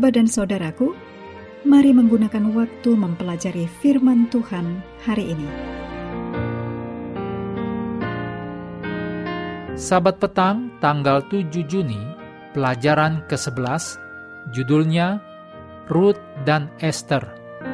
Sahabat dan saudaraku, mari menggunakan waktu mempelajari firman Tuhan hari ini. Sabat petang tanggal 7 Juni, pelajaran ke-11, judulnya Rut dan Esther.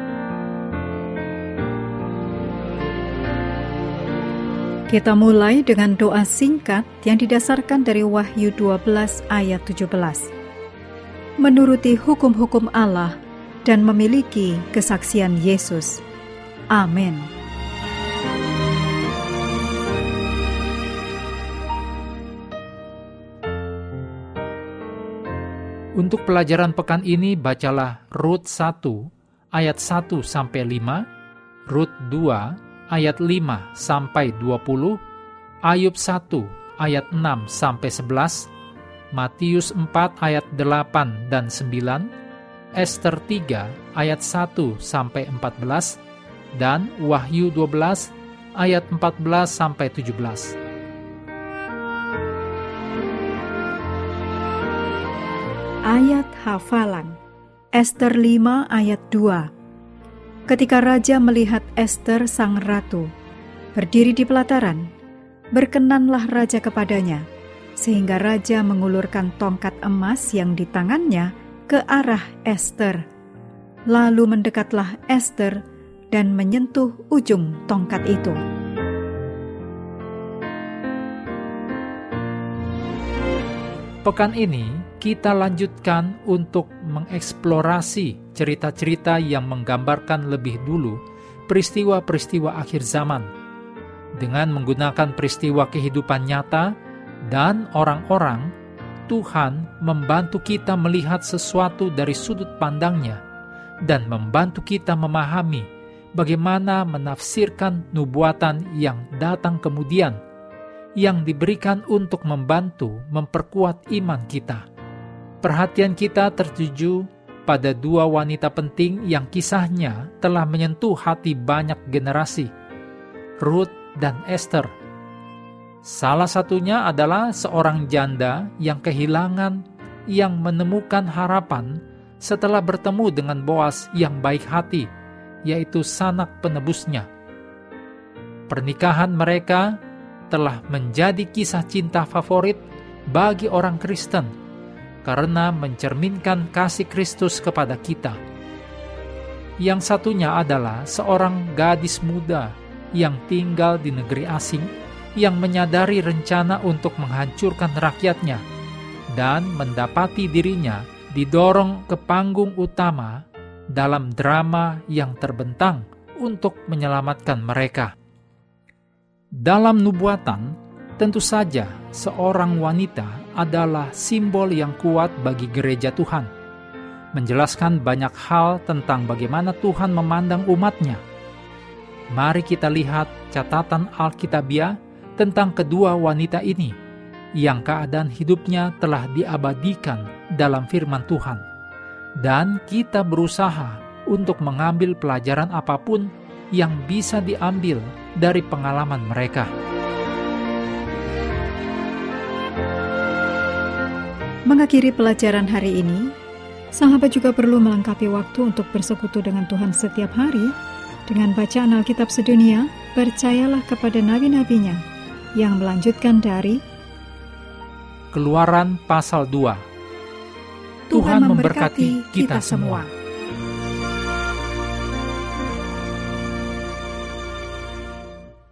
Kita mulai dengan doa singkat yang didasarkan dari Wahyu 12 ayat 17. Menuruti hukum-hukum Allah dan memiliki kesaksian Yesus. Amin. Untuk pelajaran pekan ini, bacalah Rut 1 ayat 1-5, Rut 2 ayat 5-20, Ayub 1 ayat 6-11, Matius 4 ayat 8 dan 9, Esther 3 ayat 1-14, dan Wahyu 12 ayat 14-17. Ayat hafalan. Esther 5 ayat 2. Ketika raja melihat Esther sang ratu berdiri di pelataran, berkenanlah raja kepadanya, sehingga raja mengulurkan tongkat emas yang di tangannya ke arah Esther. Lalu mendekatlah Esther dan menyentuh ujung tongkat itu. Pekan ini kita lanjutkan untuk mengeksplorasi cerita-cerita yang menggambarkan lebih dulu peristiwa-peristiwa akhir zaman, dengan menggunakan peristiwa kehidupan nyata dan orang-orang. Tuhan membantu kita melihat sesuatu dari sudut pandangnya dan membantu kita memahami bagaimana menafsirkan nubuatan yang datang kemudian, yang diberikan untuk membantu memperkuat iman kita. Perhatian kita tertuju pada dua wanita penting yang kisahnya telah menyentuh hati banyak generasi, Rut dan Esther. Salah satunya adalah seorang janda yang kehilangan, yang menemukan harapan setelah bertemu dengan Boas yang baik hati, yaitu sanak penebusnya. Pernikahan mereka telah menjadi kisah cinta favorit bagi orang Kristen karena mencerminkan kasih Kristus kepada kita. Yang satunya adalah seorang gadis muda yang tinggal di negeri asing, yang menyadari rencana untuk menghancurkan rakyatnya dan mendapati dirinya didorong ke panggung utama dalam drama yang terbentang untuk menyelamatkan mereka. Dalam nubuatan, tentu saja seorang wanita adalah simbol yang kuat bagi gereja Tuhan, menjelaskan banyak hal tentang bagaimana Tuhan memandang umatnya. Mari kita lihat catatan Alkitabiah tentang kedua wanita ini, yang keadaan hidupnya telah diabadikan dalam firman Tuhan, dan kita berusaha untuk mengambil pelajaran apapun yang bisa diambil dari pengalaman mereka. Mengakhiri pelajaran hari ini, sahabat juga perlu melengkapi waktu untuk bersekutu dengan Tuhan setiap hari dengan bacaan Alkitab sedunia. Percayalah kepada nabi-nabinya, yang melanjutkan dari Keluaran pasal 2. Tuhan memberkati kita semua.